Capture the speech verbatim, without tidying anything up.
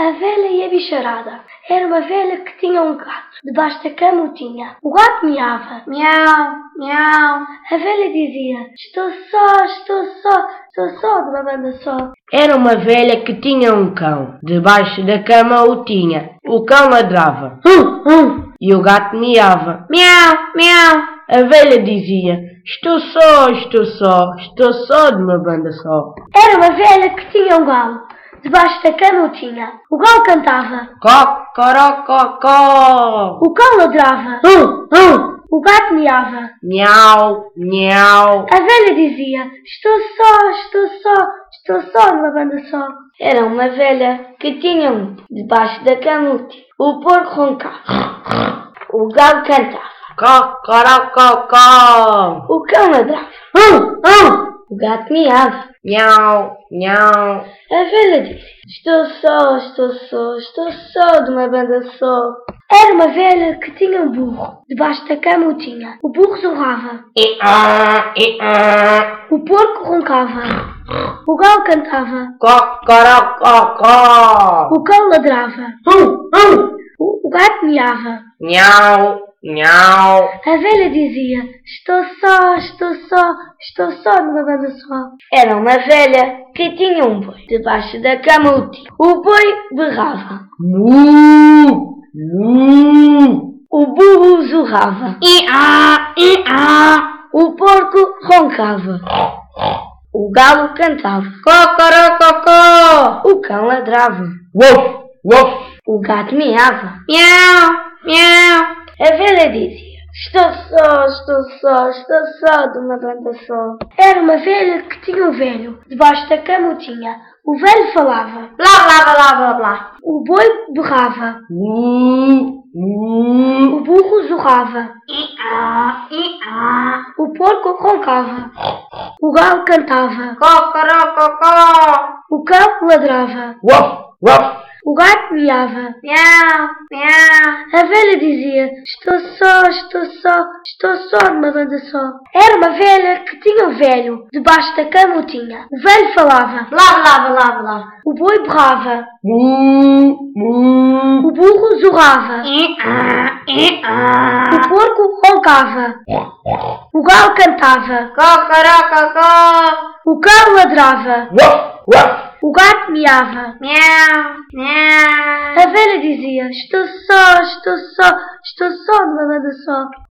A velha e a bicharada. Era uma velha que tinha um gato. Debaixo da cama o tinha. O gato miava. Miau, miau. A velha dizia: estou só, estou só, estou só de uma banda só. Era uma velha que tinha um cão. Debaixo da cama o tinha. O cão ladrava. Hum, hum. E o gato miava. Miau, miau. A velha dizia: estou só, estou só, estou só de uma banda só. Era uma velha que tinha um galo. Debaixo da cama o tinha. O galo cantava. Cocorococó. O cão ladrava. Hum, hum. O gato miava. Miau, miau. A velha dizia: estou só, estou só, estou só numa banda só. Era uma velha que tinha um. Debaixo da cama o tinha. O porco roncava. O galo cantava. Cocorococó. O cão ladrava. Hum, hum. O gato miava. Miau, miau. A velha disse: estou só, estou só, estou só de uma banda só. Era uma velha que tinha um burro. Debaixo da cama o tinha. O burro zurrava. I-ah, i-ah. O porco roncava. O galo cantava. Cocorococó. O cão ladrava. Hum, hum. O, o gato miava. Miau, miau. A velha dizia: estou só, estou só, estou só numa banda só. Era uma velha que tinha um boi. Debaixo da cama o tinha. O boi berrava. Mu, mu. O burro zurrava. I-ah, i-ah. O porco roncava. O galo cantava. Cocorococó. O cão ladrava. Wof, wof. O gato miava. Miau, miau. A velha dizia: estou só, estou só, estou só de uma banda só. Era uma velha que tinha um velho. Debaixo da cama o tinha. O velho falava. Blá, blá, blá, blá, blá. O boi berrava. Mu, mu. O burro zurrava. I-ah, i-ah. O porco roncava. O galo cantava. Cocorococó. O cão ladrava. Wof, wof. O gato miava. Miau, miau. A velha dizia: estou só, estou só, estou só numa banda só. Era uma velha que tinha um velho. Debaixo da cama o tinha. O velho falava. Blá, blá, blá, blá. O boi berrava. Mu, mu. O burro zurrava. I-ah, i-ah. O porco roncava. O galo cantava. Cocorococó. O cão ladrava. Wof, wof. O gato miava. Miau, miau. A velha dizia: estou só, estou só, estou só numa banda só.